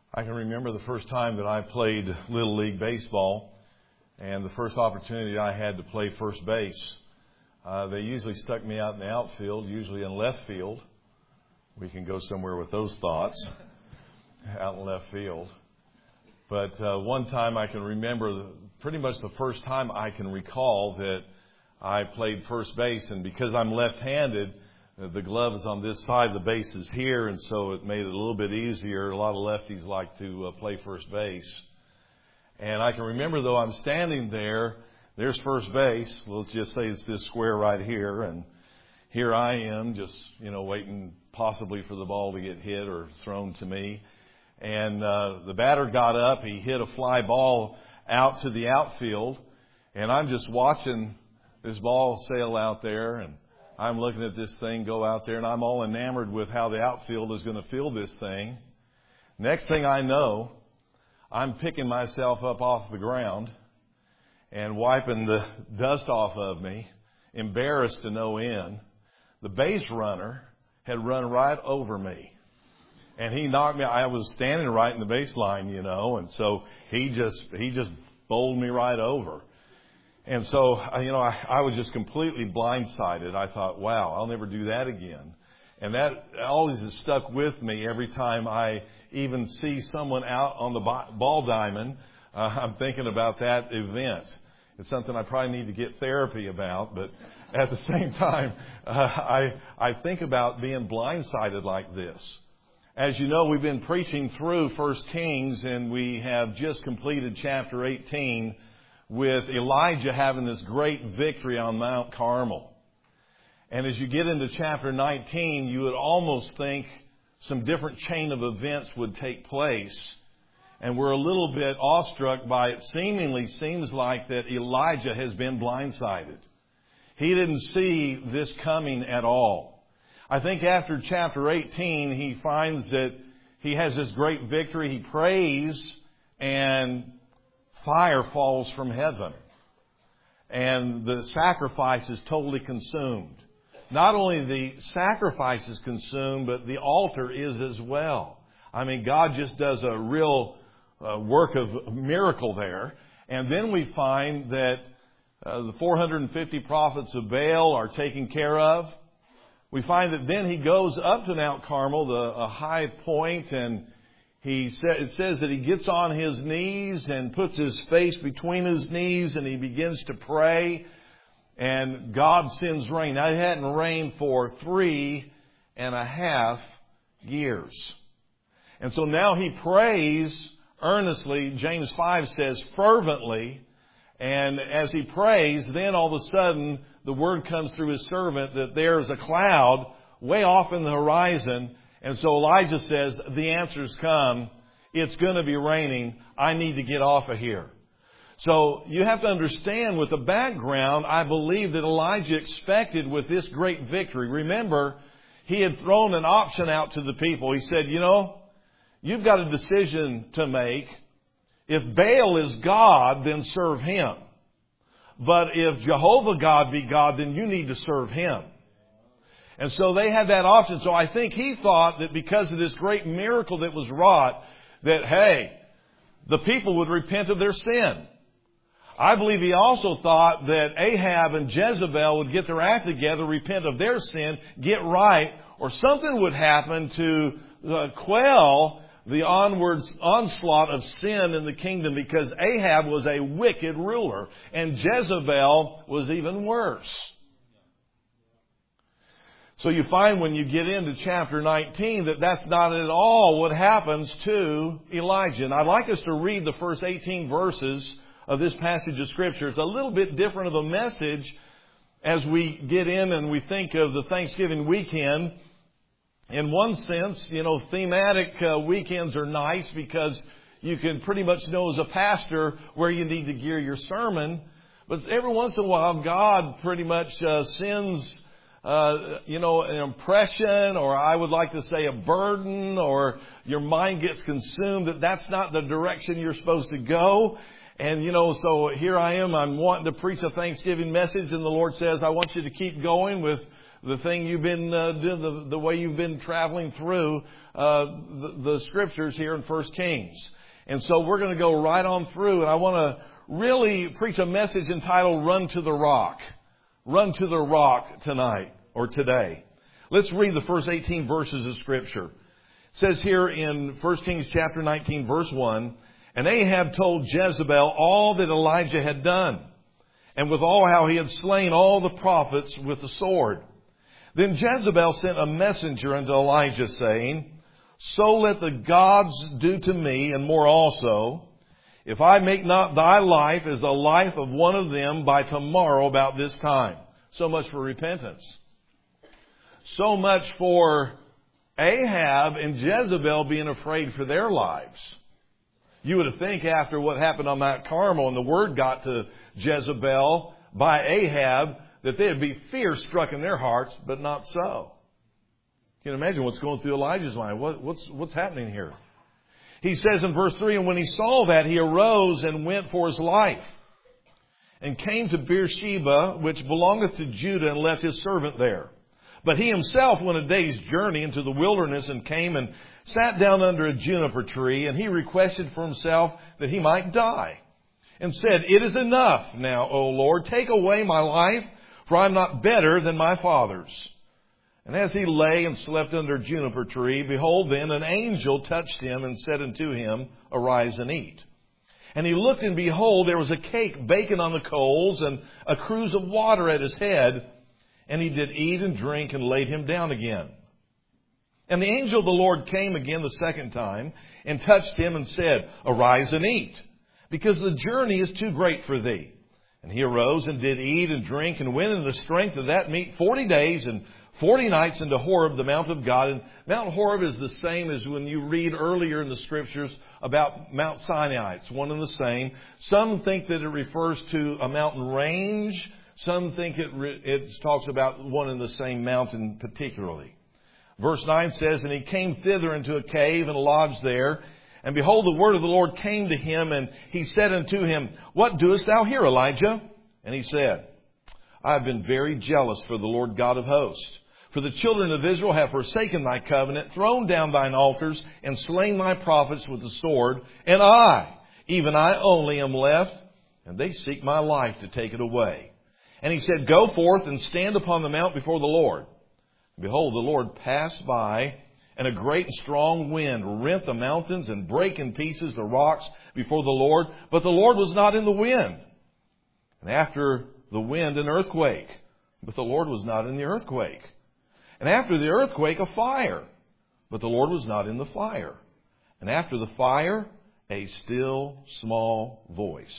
I can remember the first time that I played Little League Baseball and the first opportunity I had to play first base. They usually stuck me out in the outfield, usually in left field. We can go somewhere with those thoughts, out in left field. But one time I can remember, pretty much the first time I can recall that I played first base. And because I'm left-handed, the glove is on this side, the base is here, and so it made it a little bit easier. A lot of lefties like to play first base. And I can remember, though, I'm standing there, there's first base. Let's just say it's this square right here, and here I am just, waiting possibly for the ball to get hit or thrown to me. And the batter got up, he hit a fly ball out to the outfield, and I'm just watching this ball sail out there, and I'm looking at this thing go out there, and I'm all enamored with how the outfield is going to field this thing. Next thing I know, I'm picking myself up off the ground and wiping the dust off of me, embarrassed to no end. The base runner had run right over me, and he knocked me. I was standing right in the baseline, and so he just bowled me right over. And so, I was just completely blindsided. I thought, wow, I'll never do that again. And that always has stuck with me every time I even see someone out on the ball diamond. I'm thinking about that event. It's something I probably need to get therapy about, but at the same time, I think about being blindsided like this. As you know, we've been preaching through 1 Kings, and we have just completed chapter 18 with Elijah having this great victory on Mount Carmel. And as you get into chapter 19, you would almost think some different chain of events would take place. And we're a little bit awestruck by it. Seemingly seems like that Elijah has been blindsided. He didn't see this coming at all. I think after chapter 18, he finds that he has this great victory. He prays, and fire falls from heaven. And the sacrifice is totally consumed. Not only the sacrifice is consumed, but the altar is as well. I mean, God just does a real work of miracle there. And then we find that the 450 prophets of Baal are taken care of. We find that then he goes up to Mount Carmel, a high point, and it says that he gets on his knees and puts his face between his knees, and he begins to pray. And God sends rain. Now, it hadn't rained for 3.5 years. And so now he prays earnestly. James 5 says fervently. And as he prays, then all of a sudden the word comes through his servant that there's a cloud way off in the horizon. And so Elijah says, the answer's come. It's going to be raining. I need to get off of here. So you have to understand with the background, I believe that Elijah expected with this great victory. Remember, he had thrown an option out to the people. He said, you've got a decision to make. If Baal is God, then serve him. But if Jehovah God be God, then you need to serve him. And so they had that option. So I think he thought that because of this great miracle that was wrought, that, hey, the people would repent of their sin. I believe he also thought that Ahab and Jezebel would get their act together, repent of their sin, get right, or something would happen to quell the onslaught of sin in the kingdom, because Ahab was a wicked ruler and Jezebel was even worse. So you find when you get into chapter 19 that that's not at all what happens to Elijah. And I'd like us to read the first 18 verses of this passage of Scripture. It's a little bit different of a message as we get in and we think of the Thanksgiving weekend. In one sense, thematic weekends are nice because you can pretty much know as a pastor where you need to gear your sermon. But every once in a while, God pretty much sends an impression, or I would like to say a burden, or your mind gets consumed that's not the direction you're supposed to go. And, so here I am, I'm wanting to preach a Thanksgiving message, and the Lord says, I want you to keep going with the thing you've been doing, the way you've been traveling through the scriptures here in 1 Kings. And so we're going to go right on through, and I want to really preach a message entitled Run to the Rock. Run to the Rock tonight or today. Let's read the first 18 verses of Scripture. It says here in 1 Kings chapter 19 verse 1, "And Ahab told Jezebel all that Elijah had done, and withal how he had slain all the prophets with the sword. Then Jezebel sent a messenger unto Elijah, saying, So let the gods do to me, and more also, if I make not thy life as the life of one of them by tomorrow about this time." So much for repentance. So much for Ahab and Jezebel being afraid for their lives. You would think after what happened on Mount Carmel and the word got to Jezebel by Ahab that there would be fear struck in their hearts, but not so. You can imagine what's going through Elijah's mind. What's happening here? He says in verse 3, "And when he saw that, he arose and went for his life, and came to Beersheba, which belongeth to Judah, and left his servant there. But he himself went a day's journey into the wilderness, and came and sat down under a juniper tree, and he requested for himself that he might die, and said, It is enough now, O Lord, take away my life, for I am not better than my fathers. And as he lay and slept under a juniper tree, behold, then an angel touched him and said unto him, Arise and eat. And he looked, and behold, there was a cake baking on the coals, and a cruse of water at his head. And he did eat and drink, and laid him down again. And the angel of the Lord came again the second time, and touched him, and said, Arise and eat, because the journey is too great for thee. And he arose and did eat and drink, and went in the strength of that meat 40 days and 40 nights into Horeb, the mount of God. And Mount Horeb is the same as when you read earlier in the Scriptures about Mount Sinai. It's one and the same. Some think that it refers to a mountain range. Some think it talks about one and the same mountain particularly. Verse 9 says, And he came thither into a cave and lodged there. And behold, the word of the Lord came to him, and he said unto him, What doest thou here, Elijah? And he said, I have been very jealous for the Lord God of hosts. For the children of Israel have forsaken thy covenant, thrown down thine altars, and slain my prophets with the sword. And I, even I only, am left, and they seek my life to take it away. And he said, Go forth and stand upon the mount before the Lord. And behold, the Lord passed by, and a great and strong wind rent the mountains and brake in pieces the rocks before the Lord. But the Lord was not in the wind. And after the wind, an earthquake. But the Lord was not in the earthquake. And after the earthquake, a fire. But the Lord was not in the fire. And after the fire, a still small voice.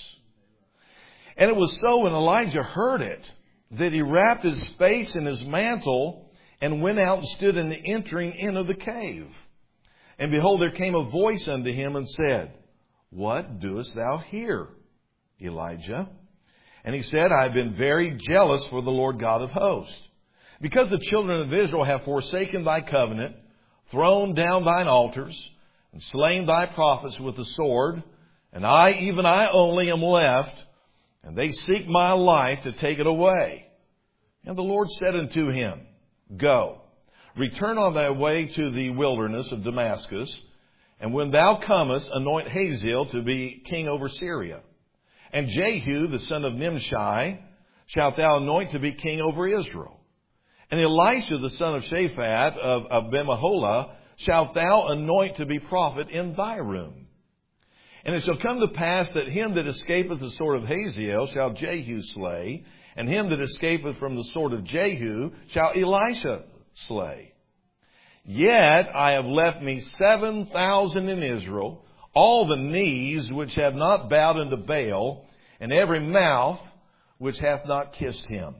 And it was so when Elijah heard it, that he wrapped his face in his mantle, and went out and stood in the entering in of the cave. And behold, there came a voice unto him, and said, What doest thou here, Elijah? And he said, I have been very jealous for the Lord God of hosts. Because the children of Israel have forsaken thy covenant, thrown down thine altars, and slain thy prophets with the sword, and I, even I only, am left, and they seek my life to take it away. And the Lord said unto him, Go, return on thy way to the wilderness of Damascus, and when thou comest, anoint Hazael to be king over Syria. And Jehu, the son of Nimshi, shalt thou anoint to be king over Israel. And Elisha, the son of Shaphat of Bemaholah, shalt thou anoint to be prophet in thy room. And it shall come to pass that him that escapeth the sword of Hazael shall Jehu slay, and him that escapeth from the sword of Jehu shall Elisha slay. Yet I have left me 7,000 in Israel, all the knees which have not bowed unto Baal, and every mouth which hath not kissed him.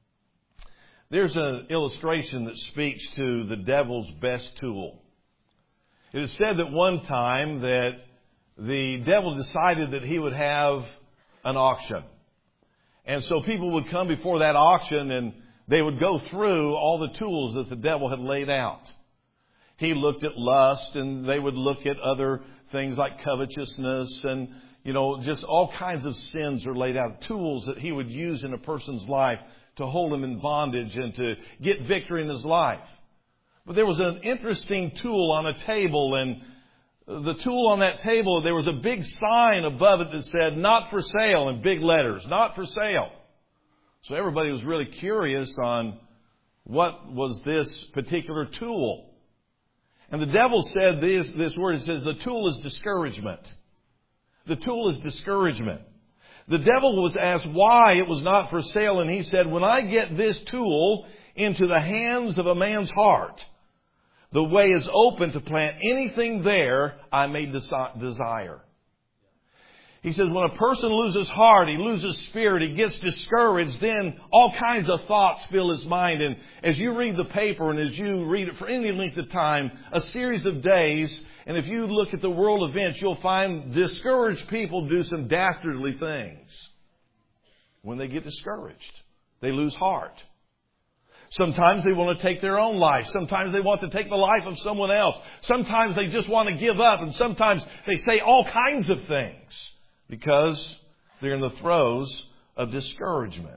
There's an illustration that speaks to the devil's best tool. It is said that one time that the devil decided that he would have an auction. And so people would come before that auction, and they would go through all the tools that the devil had laid out. He looked at lust, and they would look at other things like covetousness, and just all kinds of sins are laid out. Tools that he would use in a person's life to hold him in bondage and to get victory in his life. But there was an interesting tool on a table, and the tool on that table, there was a big sign above it that said, "Not for sale," in big letters, "Not for sale." So everybody was really curious on what was this particular tool. And the devil said this word, it says, the tool is discouragement. The tool is discouragement. The devil was asked why it was not for sale, and he said, when I get this tool into the hands of a man's heart, the way is open to plant anything there I may desire. He says when a person loses heart, he loses spirit, he gets discouraged, then all kinds of thoughts fill his mind. And as you read the paper and as you read it for any length of time, a series of days, and if you look at the world events, you'll find discouraged people do some dastardly things. When they get discouraged, they lose heart. Sometimes they want to take their own life. Sometimes they want to take the life of someone else. Sometimes they just want to give up. And sometimes they say all kinds of things because they're in the throes of discouragement.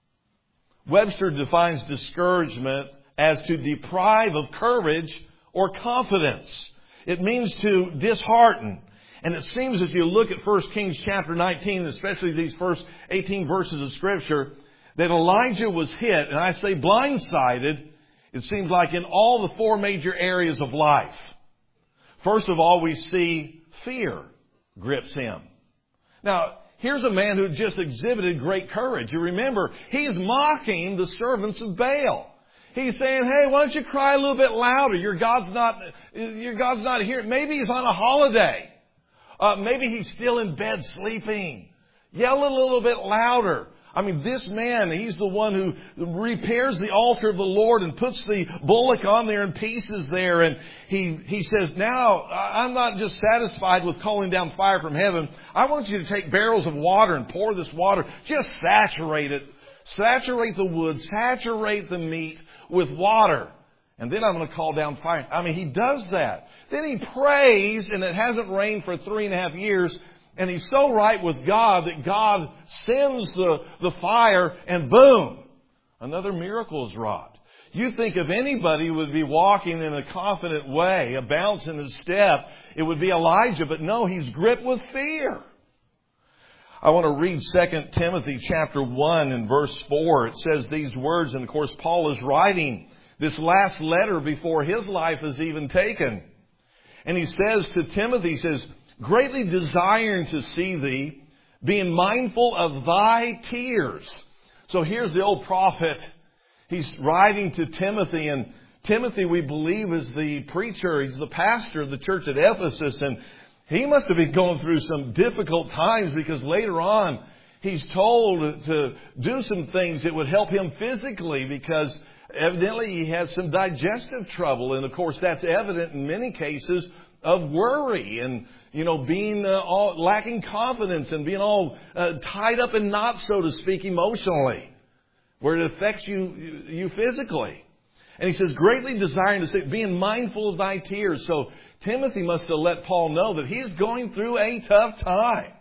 Webster defines discouragement as to deprive of courage or confidence. It means to dishearten. And it seems as you look at 1 Kings chapter 19, especially these first 18 verses of Scripture, that Elijah was hit, and I say blindsided, it seems like in all the four major areas of life. First of all, we see fear grips him. Now, here's a man who just exhibited great courage. You remember, he's mocking the servants of Baal. He's saying, hey, why don't you cry a little bit louder? Your God's not here. Maybe he's on a holiday. Maybe he's still in bed sleeping. Yell a little bit louder. I mean, this man, he's the one who repairs the altar of the Lord and puts the bullock on there in pieces there. And he says, now, I'm not just satisfied with calling down fire from heaven. I want you to take barrels of water and pour this water. Just saturate it. Saturate the wood. Saturate the meat with water. And then I'm going to call down fire. I mean, he does that. Then he prays, and it hasn't rained for 3.5 years. And he's so right with God that God sends the fire and boom, another miracle is wrought. You think if anybody would be walking in a confident way, a bounce in his step, it would be Elijah. But no, he's gripped with fear. I want to read 2 Timothy chapter 1 and verse 4. It says these words, and of course Paul is writing this last letter before his life is even taken. And he says to Timothy, he says, greatly desiring to see thee, being mindful of thy tears. So here's the old prophet. He's writing to Timothy, and Timothy, we believe, is the preacher. He's the pastor of the church at Ephesus, and he must have been going through some difficult times because later on he's told to do some things that would help him physically because evidently he has some digestive trouble. And of course that's evident in many cases of worry and being all lacking confidence and being all tied up in knots, so to speak, emotionally, where it affects you physically. And he says, greatly desiring to see, being mindful of thy tears. So Timothy must have let Paul know that he's going through a tough time.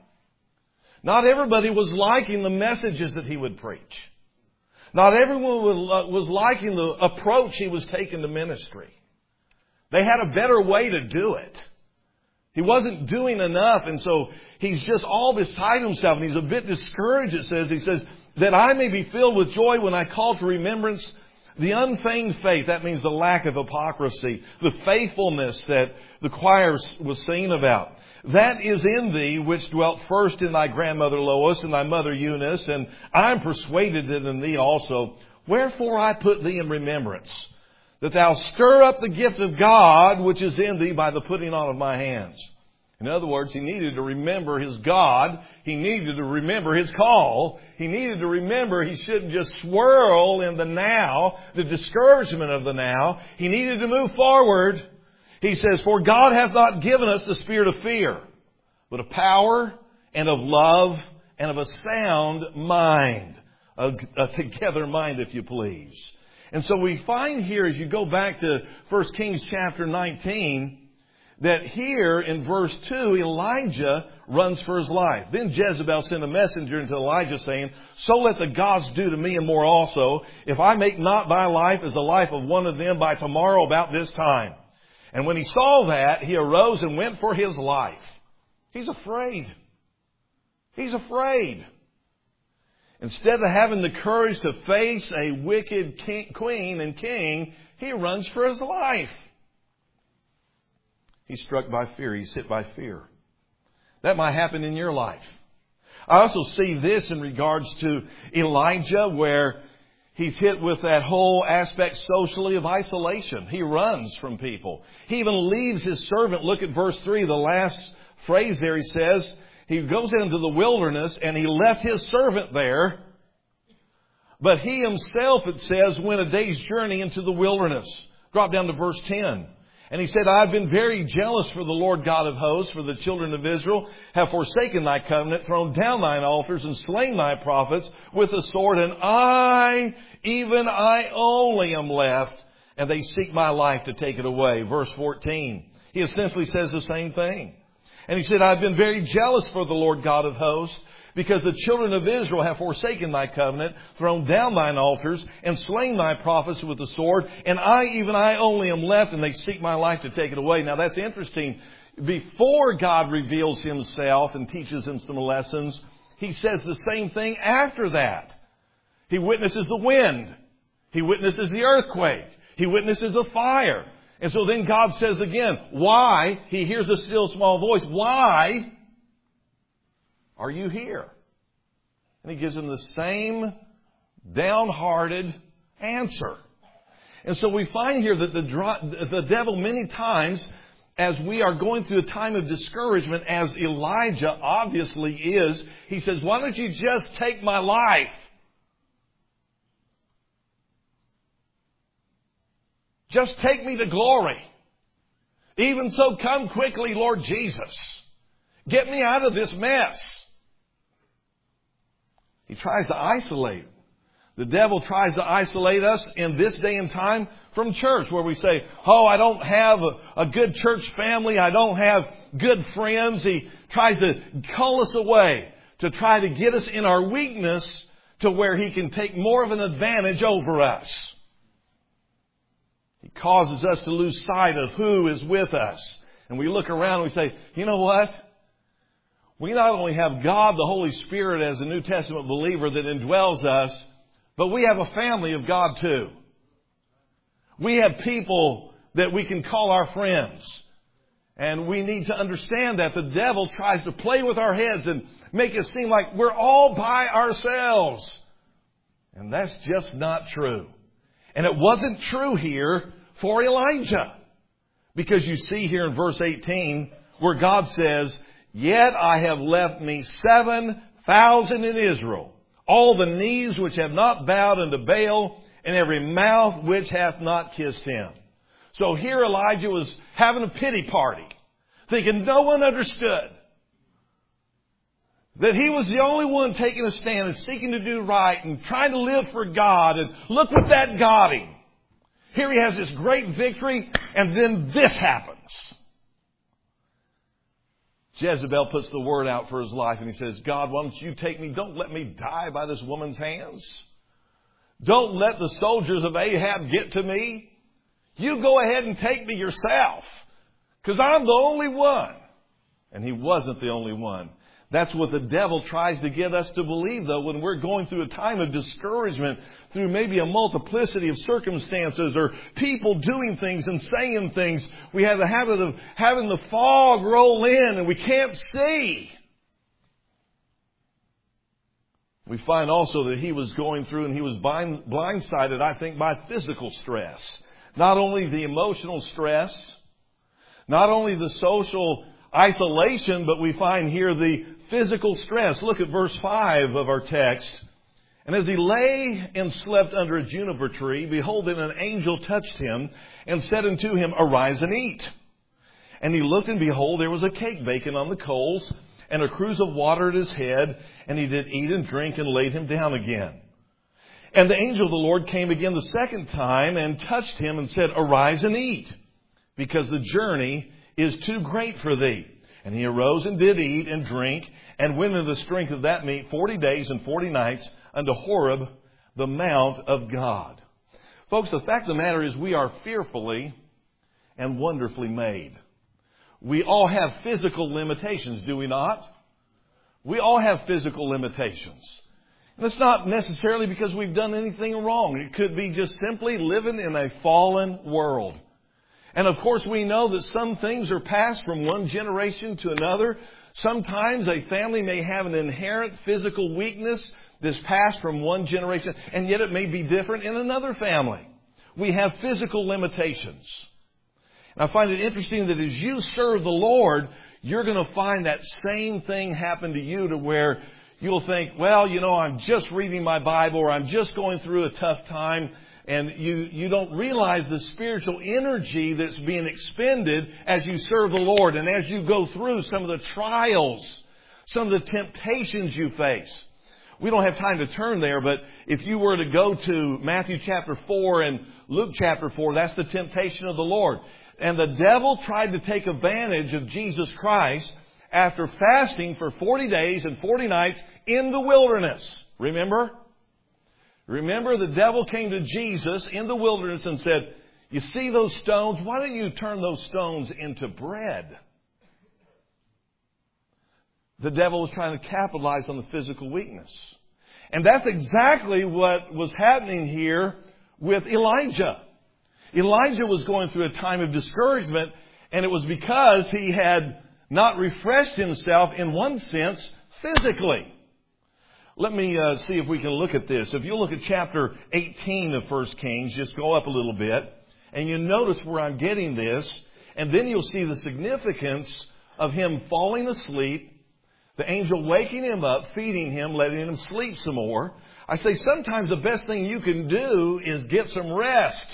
Not everybody was liking the messages that he would preach. Not everyone was liking the approach he was taking to ministry. They had a better way to do it. He wasn't doing enough, and so he's just all beside himself, and he's a bit discouraged, it says. He says, that I may be filled with joy when I call to remembrance the unfeigned faith. That means the lack of hypocrisy, the faithfulness that the choir was singing about. That is in thee, which dwelt first in thy grandmother Lois and thy mother Eunice, and I am persuaded that in thee also. Wherefore I put thee in remembrance, that thou stir up the gift of God which is in thee by the putting on of my hands. In other words, he needed to remember his God. He needed to remember his call. He needed to remember he shouldn't just swirl in the now, the discouragement of the now. He needed to move forward. He says, for God hath not given us the spirit of fear, but of power and of love and of a sound mind. A together mind, if you please. And so we find here, as you go back to 1 Kings chapter 19, that here in verse 2, Elijah runs for his life. Then Jezebel sent a messenger to Elijah saying, "So let the gods do to me and more also, if I make not thy life as the life of one of them by tomorrow about this time." And when he saw that, he arose and went for his life. He's afraid. He's afraid. Instead of having the courage to face a wicked queen and king, he runs for his life. He's struck by fear. He's hit by fear. That might happen in your life. I also see this in regards to Elijah, where he's hit with that whole aspect socially of isolation. He runs from people. He even leaves his servant. Look at verse 3, the last phrase there. He says, he goes into the wilderness and he left his servant there. But he himself, it says, went a day's journey into the wilderness. Drop down to verse 10. And he said, "I've been very jealous for the Lord God of hosts, for the children of Israel have forsaken thy covenant, thrown down thine altars, and slain thy prophets with the sword. And I, even I only am left, and they seek my life to take it away." Verse 14. He essentially says the same thing. And he said, "I've been very jealous for the Lord God of hosts, because the children of Israel have forsaken thy covenant, thrown down thine altars, and slain thy prophets with the sword. And I, even I only am left, and they seek my life to take it away." Now that's interesting. Before God reveals himself and teaches him some lessons, he says the same thing after that. He witnesses the wind. He witnesses the earthquake. He witnesses the fire. And so then God says again, why? He hears a still small voice. Why are you here? And he gives him the same downhearted answer. And so we find here that the devil many times, as we are going through a time of discouragement, as Elijah obviously is, he says, "Why don't you just take my life? Just take me to glory. Even so, come quickly, Lord Jesus. Get me out of this mess." He tries to isolate. The devil tries to isolate us in this day and time from church, where we say, "Oh, I don't have a good church family. I don't have good friends." He tries to cull us away to try to get us in our weakness to where he can take more of an advantage over us. He causes us to lose sight of who is with us. And we look around and we say, "You know what? We not only have God, the Holy Spirit, as a New Testament believer that indwells us, but we have a family of God too. We have people that we can call our friends. And we need to understand that the devil tries to play with our heads and make it seem like we're all by ourselves. And that's just not true. And it wasn't true here for Elijah. Because you see here in verse 18 where God says, "Yet I have left me 7,000 in Israel, all the knees which have not bowed unto Baal, and every mouth which hath not kissed him." So here Elijah was having a pity party, thinking no one understood. That he was the only one taking a stand and seeking to do right and trying to live for God. And look what that got him. Here he has this great victory, and then this happens. Jezebel puts the word out for his life, and he says, "God, why don't you take me? Don't let me die by this woman's hands. Don't let the soldiers of Ahab get to me. You go ahead and take me yourself, because I'm the only one." And he wasn't the only one. That's what the devil tries to get us to believe, though, when we're going through a time of discouragement, through maybe a multiplicity of circumstances or people doing things and saying things. We have the habit of having the fog roll in and we can't see. We find also that he was going through and he was blindsided, I think, by physical stress. Not only the emotional stress, not only the social isolation, but we find here the physical stress. Look at verse 5 of our text. "And as he lay and slept under a juniper tree, behold, then an angel touched him and said unto him, Arise and eat. And he looked, and behold, there was a cake baking on the coals, and a cruse of water at his head. And he did eat and drink, and laid him down again. And the angel of the Lord came again the second time, and touched him, and said, Arise and eat, because the journey is too great for thee. And he arose and did eat and drink, and went in the strength of that meat 40 days and 40 nights unto Horeb, the mount of God. Folks, the fact of the matter is we are fearfully and wonderfully made. We all have physical limitations, do we not? We all have physical limitations. And it's not necessarily because we've done anything wrong. It could be just simply living in a fallen world. And of course we know that some things are passed from one generation to another. Sometimes a family may have an inherent physical weakness that's passed from one generation, and yet it may be different in another family. We have physical limitations. And I find it interesting that as you serve the Lord, you're going to find that same thing happen to you, to where you'll think, well, I'm just reading my Bible, or I'm just going through a tough time. And you don't realize the spiritual energy that's being expended as you serve the Lord and as you go through some of the trials, some of the temptations you face. We don't have time to turn there, but if you were to go to Matthew chapter 4 and Luke chapter 4, that's the temptation of the Lord. And the devil tried to take advantage of Jesus Christ after fasting for 40 days and 40 nights in the wilderness. Remember? Remember, the devil came to Jesus in the wilderness and said, you see those stones? Why don't you turn those stones into bread? The devil was trying to capitalize on the physical weakness. And that's exactly what was happening here with Elijah. Elijah was going through a time of discouragement, and it was because he had not refreshed himself in one sense physically. Let me see if we can look at this. If you look at chapter 18 of 1 Kings, just go up a little bit, and you notice where I'm getting this, and then you'll see the significance of him falling asleep, the angel waking him up, feeding him, letting him sleep some more. I say sometimes the best thing you can do is get some rest.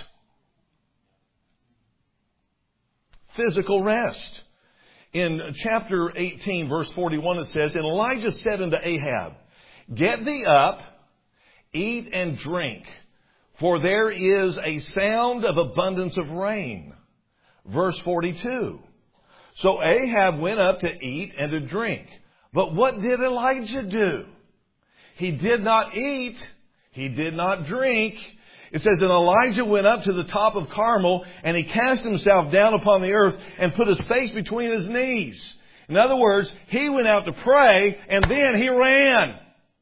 Physical rest. In chapter 18, verse 41, it says, and Elijah said unto Ahab, get thee up, eat and drink, for there is a sound of abundance of rain. Verse 42. So Ahab went up to eat and to drink. But what did Elijah do? He did not eat. He did not drink. It says, and Elijah went up to the top of Carmel, and he cast himself down upon the earth and put his face between his knees. In other words, he went out to pray, and then he ran.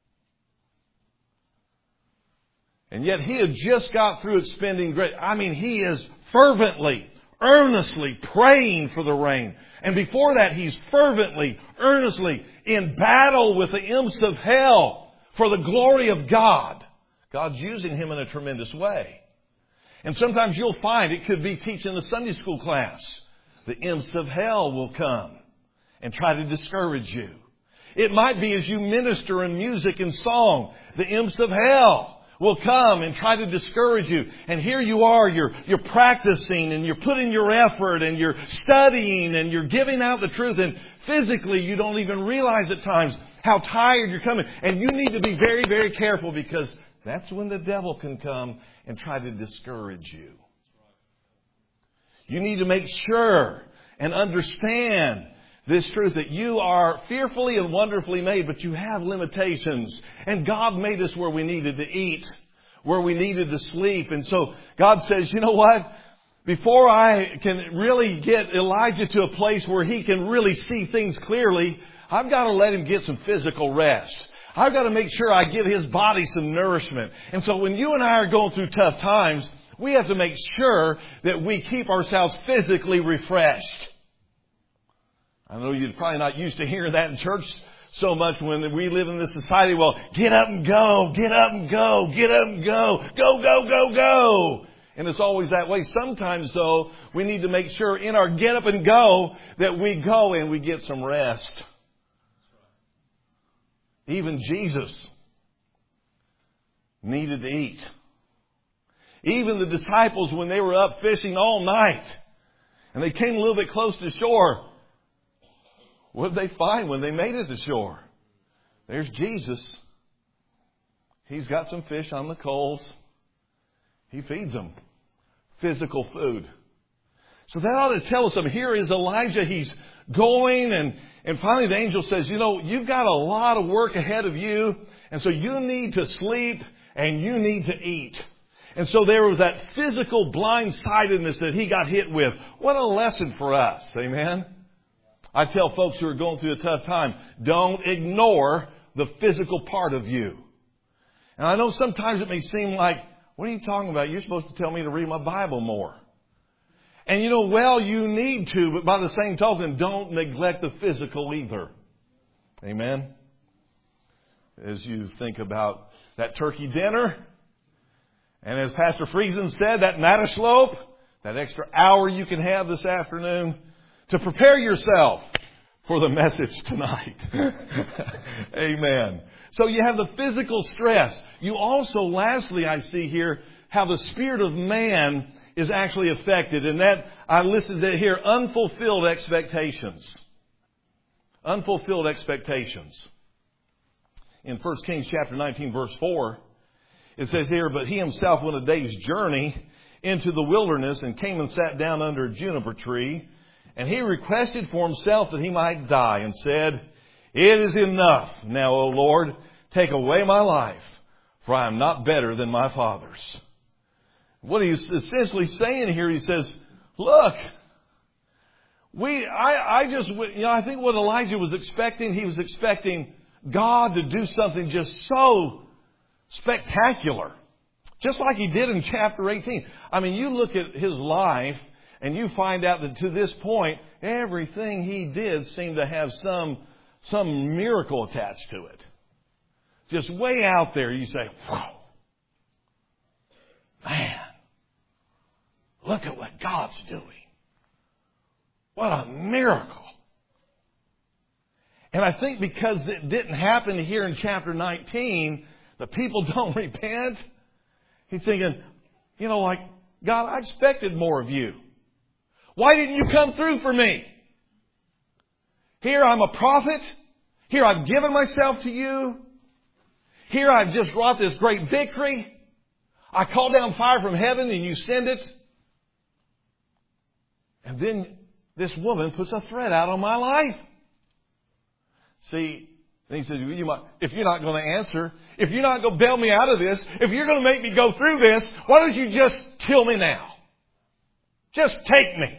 And yet he had just got through spending he is fervently, earnestly praying for the rain. And before that, he's fervently, earnestly in battle with the imps of hell for the glory of God. God's using him in a tremendous way. And sometimes you'll find it could be teaching a Sunday school class. The imps of hell will come and try to discourage you. It might be as you minister in music and song. The imps of hell will come and try to discourage you. And here you are, you're practicing and you're putting your effort and you're studying and you're giving out the truth. And physically you don't even realize at times how tired you're coming. And you need to be very, very careful, because that's when the devil can come and try to discourage you. You need to make sure and understand this truth, that you are fearfully and wonderfully made, but you have limitations. And God made us where we needed to eat, where we needed to sleep. And so God says, you know what? Before I can really get Elijah to a place where he can really see things clearly, I've got to let him get some physical rest. I've got to make sure I give his body some nourishment. And so when you and I are going through tough times, we have to make sure that we keep ourselves physically refreshed. I know you're probably not used to hearing that in church so much when we live in this society. Well, get up and go, get up and go, get up and go, go, go, go, go. And it's always that way. Sometimes, though, we need to make sure in our get up and go that we go and we get some rest. Even Jesus needed to eat. Even the disciples, when they were up fishing all night and they came a little bit close to shore, what did they find when they made it to shore? There's Jesus. He's got some fish on the coals. He feeds them. Physical food. So that ought to tell us something. Here is Elijah. He's going and finally the angel says, you've got a lot of work ahead of you. And so you need to sleep and you need to eat. And so there was that physical blindsidedness that he got hit with. What a lesson for us. Amen. I tell folks who are going through a tough time, don't ignore the physical part of you. And I know sometimes it may seem like, what are you talking about? You're supposed to tell me to read my Bible more. And you need to, but by the same token, don't neglect the physical either. Amen. As you think about that turkey dinner, and as Pastor Friesen said, that Matashlope, that extra hour you can have this afternoon to prepare yourself for the message tonight. Amen. So you have the physical stress. You also, lastly, I see here, how the spirit of man is actually affected. And that, I listed that here, unfulfilled expectations. Unfulfilled expectations. In 1 Kings chapter 19, verse 4, it says here, but he himself went a day's journey into the wilderness and came and sat down under a juniper tree. And he requested for himself that he might die and said, it is enough now, O Lord, take away my life, for I am not better than my fathers. What he's essentially saying here, he says, look, I think what Elijah was expecting, he was expecting God to do something just so spectacular. Just like he did in chapter 18. I mean, you look at his life and you find out that to this point, everything he did seemed to have some miracle attached to it. Just way out there, you say, whoa, man, look at what God's doing. What a miracle. And I think because it didn't happen here in chapter 19, the people don't repent. He's thinking, like, God, I expected more of you. Why didn't you come through for me? Here I'm a prophet. Here I've given myself to you. Here I've just wrought this great victory. I call down fire from heaven and you send it. And then this woman puts a threat out on my life. See, and he said, if you're not going to answer, if you're not going to bail me out of this, if you're going to make me go through this, why don't you just kill me now? Just take me.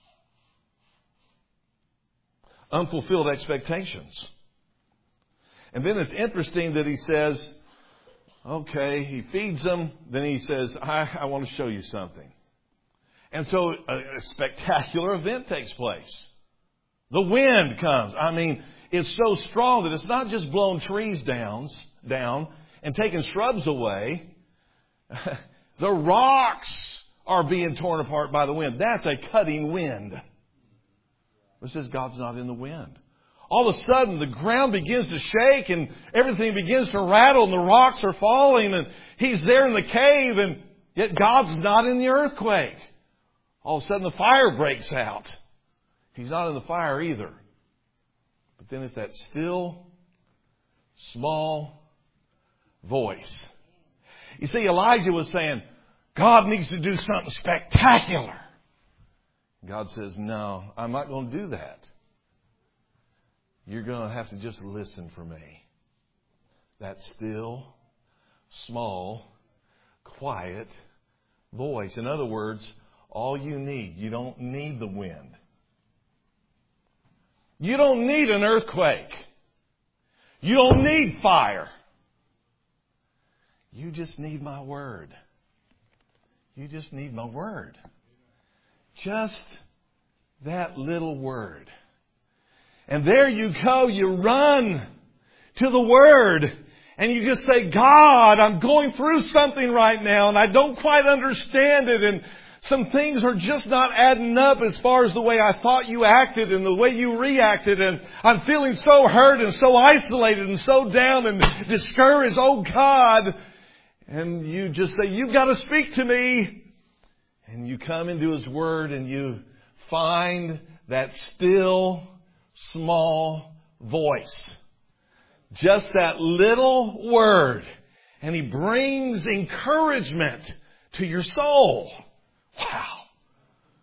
Unfulfilled expectations. And then it's interesting that he says, okay, he feeds them. Then he says, I want to show you something. And so a spectacular event takes place. The wind comes. I mean, it's so strong that it's not just blowing trees down and taking shrubs away. The rocks are being torn apart by the wind. That's a cutting wind. It says God's not in the wind. All of a sudden, the ground begins to shake and everything begins to rattle and the rocks are falling and he's there in the cave and yet God's not in the earthquake. All of a sudden, the fire breaks out. He's not in the fire either. But then it's that still, small voice. You see, Elijah was saying, God needs to do something spectacular. God says, no, I'm not going to do that. You're going to have to just listen for me. That still, small, quiet voice. In other words, all you don't need the wind. You don't need an earthquake. You don't need fire. You just need my word. You just need my word. Just that little word. And there you go. You run to the word. And you just say, God, I'm going through something right now. And I don't quite understand it. And some things are just not adding up as far as the way I thought you acted and the way you reacted. And I'm feeling so hurt and so isolated and so down and discouraged. Oh, God. And you just say, you've got to speak to me. And you come into His Word and you find that still, small voice. Just that little word. And He brings encouragement to your soul. Wow.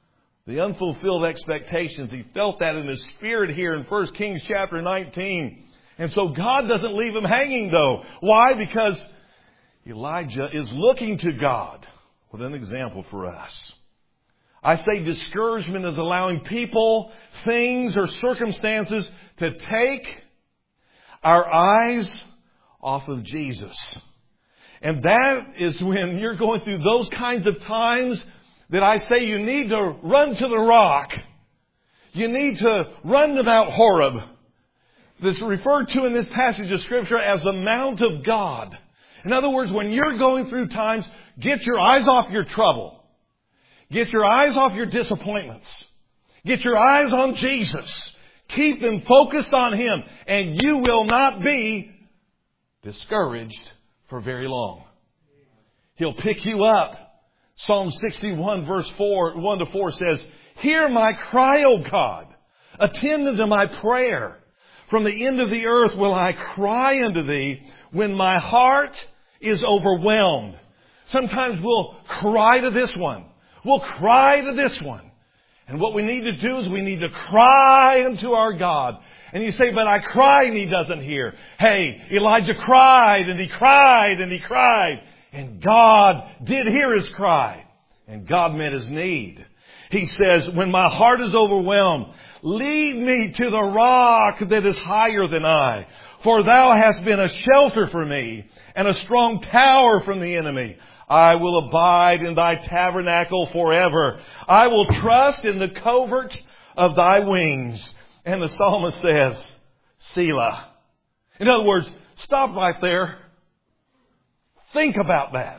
The unfulfilled expectations. He felt that in his spirit here in 1 Kings chapter 19. And so God doesn't leave him hanging though. Why? Because Elijah is looking to God. What an example for us. I say discouragement is allowing people, things, or circumstances to take our eyes off of Jesus. And that is when you're going through those kinds of times that I say you need to run to the rock. You need to run to Mount Horeb. This is referred to in this passage of Scripture as the Mount of God. In other words, when you're going through times, get your eyes off your trouble. Get your eyes off your disappointments. Get your eyes on Jesus. Keep them focused on Him. And you will not be discouraged for very long. He'll pick you up. Psalm 61 verse 1-4 says, "Hear my cry, O God. Attend unto my prayer. From the end of the earth will I cry unto Thee when my heart is overwhelmed." Sometimes we'll cry to this one. We'll cry to this one. And what we need to do is we need to cry unto our God. And you say, "But I cry and He doesn't hear." Hey, Elijah cried and he cried and he cried. And God did hear his cry. And God met his need. He says, "When my heart is overwhelmed, lead me to the rock that is higher than I. For Thou hast been a shelter for me and a strong tower from the enemy. I will abide in Thy tabernacle forever. I will trust in the covert of Thy wings." And the psalmist says, Selah. In other words, stop right there. Think about that.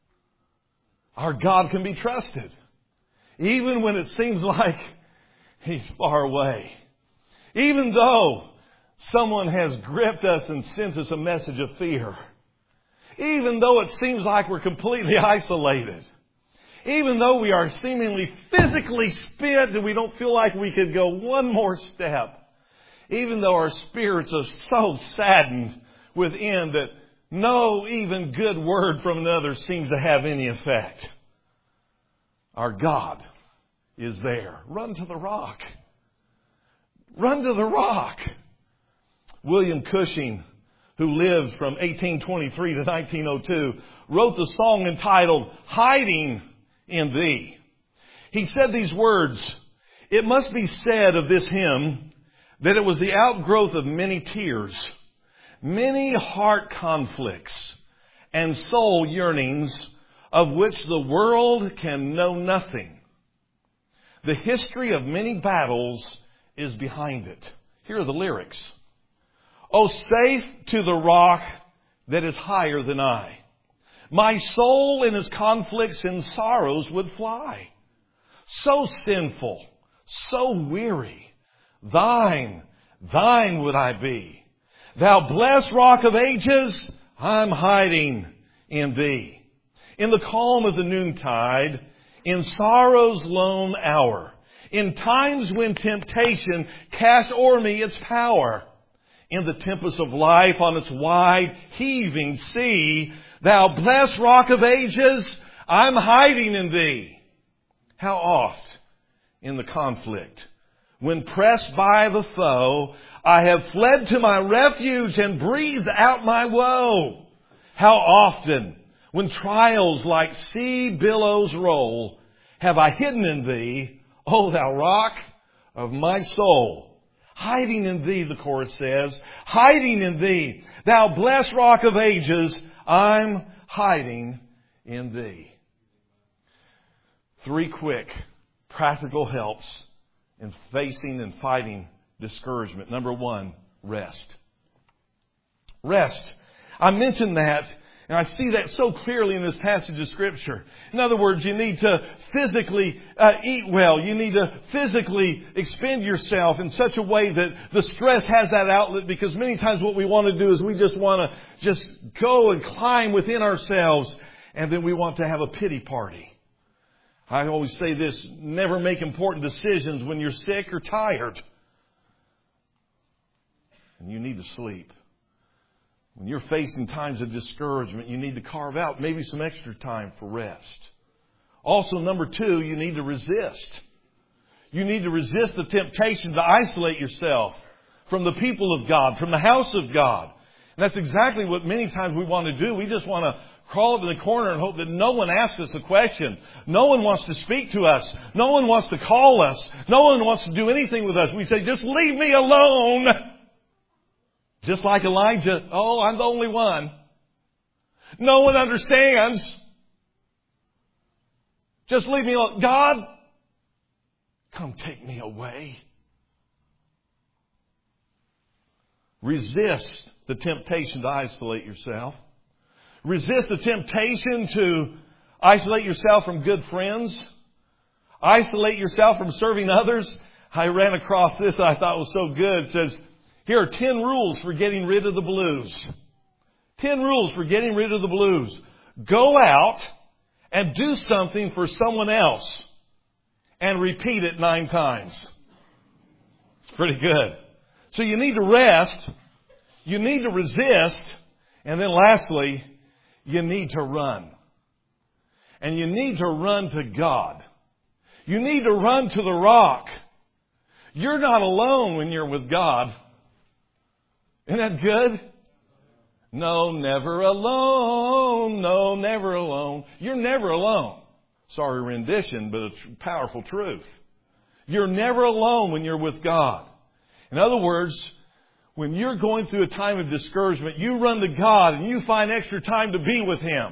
Our God can be trusted. Even when it seems like He's far away. Even though someone has gripped us and sent us a message of fear. Even though it seems like we're completely isolated. Even though we are seemingly physically spent and we don't feel like we could go one more step. Even though our spirits are so saddened within that no even good word from another seems to have any effect. Our God is there. Run to the rock. Run to the rock. William Cushing, who lived from 1823 to 1902, wrote the song entitled "Hiding in Thee." He said these words, "It must be said of this hymn that it was the outgrowth of many tears, many heart conflicts, and soul yearnings of which the world can know nothing. The history of many battles is behind it." Here are the lyrics. "Oh, safe to the rock that is higher than I, my soul in its conflicts and sorrows would fly. So sinful, so weary, thine would I be. Thou blessed rock of ages, I'm hiding in Thee. In the calm of the noontide, in sorrow's lone hour, in times when temptation cast o'er me its power, in the tempest of life on its wide heaving sea, Thou blessed rock of ages, I'm hiding in Thee. How oft in the conflict, when pressed by the foe, I have fled to my refuge and breathed out my woe. How often, when trials like sea billows roll, have I hidden in Thee, O Thou rock of my soul. Hiding in Thee, the chorus says, hiding in Thee, Thou blessed rock of ages, I'm hiding in Thee. 3 quick practical helps in facing and fighting discouragement. Number 1, rest. Rest. I mentioned that, and I see that so clearly in this passage of Scripture. In other words, you need to physically eat well. You need to physically expend yourself in such a way that the stress has that outlet, because many times what we want to do is we just want to just go and climb within ourselves, and then we want to have a pity party. I always say this, never make important decisions when you're sick or tired. And you need to sleep. When you're facing times of discouragement, you need to carve out maybe some extra time for rest. Also, number 2, you need to resist. You need to resist the temptation to isolate yourself from the people of God, from the house of God. And that's exactly what many times we want to do. We just want to crawl up in the corner and hope that no one asks us a question. No one wants to speak to us. No one wants to call us. No one wants to do anything with us. We say, just leave me alone. Just like Elijah, oh, I'm the only one. No one understands. Just leave me alone. God, come take me away. Resist the temptation to isolate yourself. Resist the temptation to isolate yourself from good friends. Isolate yourself from serving others. I ran across this that I thought was so good. It says, here are 10 rules for getting rid of the blues. 10 rules for getting rid of the blues. Go out and do something for someone else and repeat it 9 times. It's pretty good. So you need to rest. You need to resist. And then lastly, you need to run. And you need to run to God. You need to run to the rock. You're not alone when you're with God. Isn't that good? No, never alone. No, never alone. You're never alone. Sorry rendition, but it's powerful truth. You're never alone when you're with God. In other words, when you're going through a time of discouragement, you run to God and you find extra time to be with Him.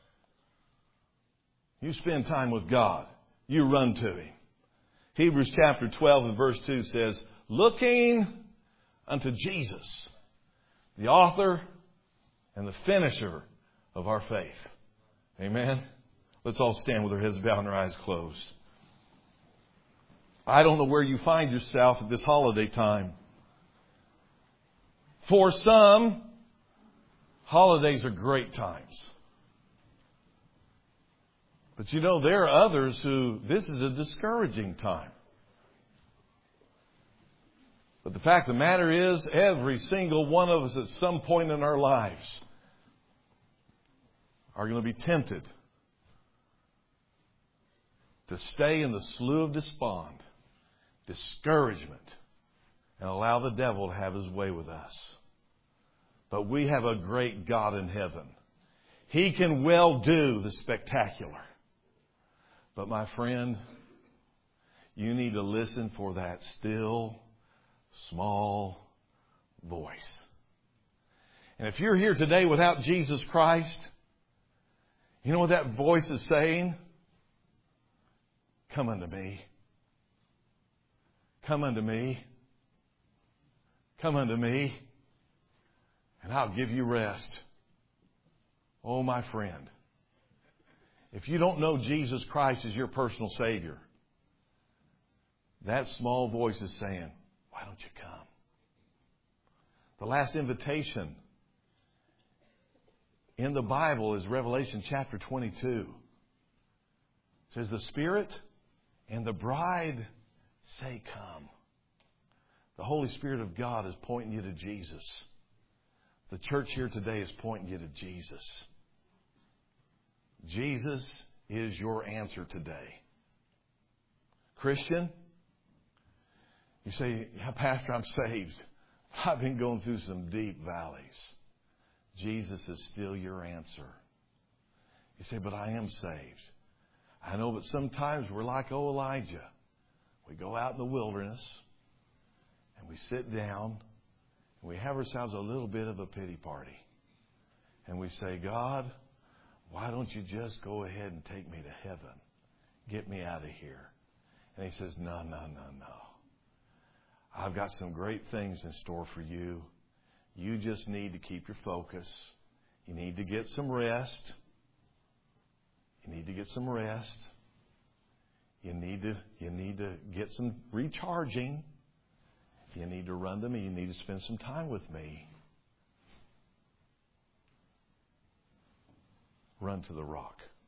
You spend time with God. You run to Him. Hebrews chapter 12 and verse 2 says, looking unto Jesus, the author and the finisher of our faith. Amen? Let's all stand with our heads bowed and our eyes closed. I don't know where you find yourself at this holiday time. For some, holidays are great times. But you know, there are others who this is a discouraging time. But the fact of the matter is, every single one of us at some point in our lives are going to be tempted to stay in the slough of despond, discouragement, and allow the devil to have his way with us. But we have a great God in heaven. He can well do the spectacular. But my friend, you need to listen for that still, small voice. And if you're here today without Jesus Christ, you know what that voice is saying? Come unto me. Come unto me. Come unto me, and I'll give you rest. Oh, my friend, if you don't know Jesus Christ as your personal Savior, that small voice is saying, why don't you come? The last invitation in the Bible is Revelation chapter 22. It says, the Spirit and the bride say, come. The Holy Spirit of God is pointing you to Jesus. The church here today is pointing you to Jesus. Jesus is your answer today. Christian, you say, yeah, Pastor, I'm saved. I've been going through some deep valleys. Jesus is still your answer. You say, but I am saved. I know, but sometimes we're like Elijah. We go out in the wilderness and we sit down and we have ourselves a little bit of a pity party. And we say, God, why don't you just go ahead and take me to heaven? Get me out of here. And He says, no. I've got some great things in store for you. You just need to keep your focus. You need to get some rest. You need to get some rest. You need to get some recharging. You need to run to me. You need to spend some time with me. Run to the rock.